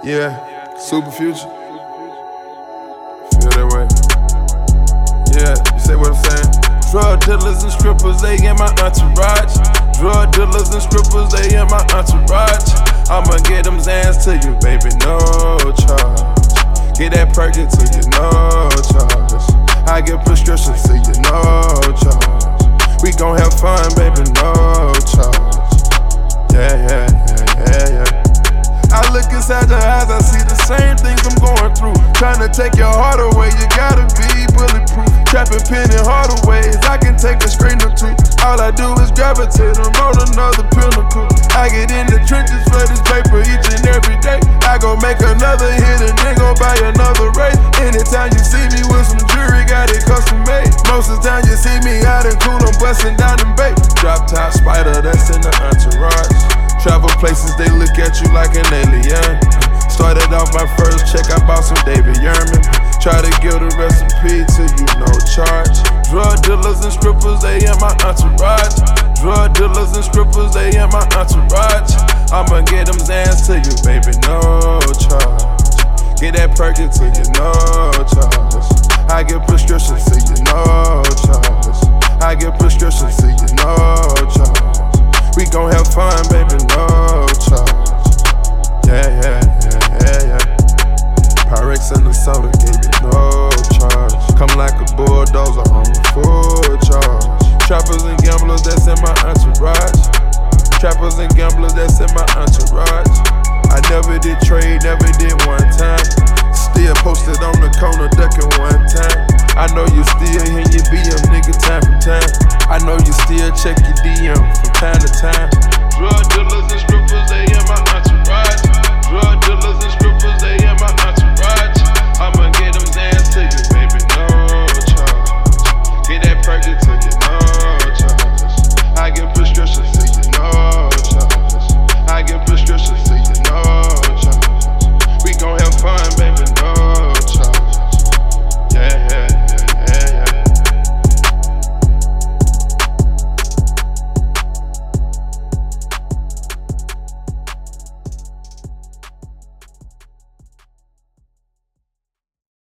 Yeah, super future. Feel that way. Yeah, you say what I'm saying? Drug dealers and strippers, they in my entourage. Drug dealers and strippers, they in my entourage. I'ma get them Zans to you, baby, no charge. Get that Perkin to you, no charge. I get prescriptions to you, no charge. We gon' have fun, baby, no charge. Yeah. I look inside your eyes, I see the same things I'm going through. Tryna take your heart away, you gotta be bulletproof. Trapping penny harder ways, I can take a straight or two. All I do is gravitate, I'm on another pinnacle. I get in the trenches for this paper each and every day. I gon' make another hit and then gon' buy another race. Anytime you see me with some jewelry, got it custom made. Most of the time you see me out and cool, I'm busting down them bait. Drop top spider, that's in the entourage. Travel places, they look at you like an alien. Started off my first check, I bought some David Yurman. Try to give the recipe to you, no charge. Drug dealers and strippers, they in my entourage. Drug dealers and strippers, they in my entourage. I'ma get them Zans to you, baby, no charge. Get that Perkin to you, no charge. I get prescriptions to you, no charge. I get prescriptions to you, no charge. We gon' have fun, baby, no charge. Yeah. Pyrex and the soda gave you no charge. Come like a bulldozer on full charge. Trappers and gamblers, that's in my entourage. Trappers and gamblers, that's in my entourage. I never did trade, never did one time. Still posted on the corner, ducking one time. I know you still hear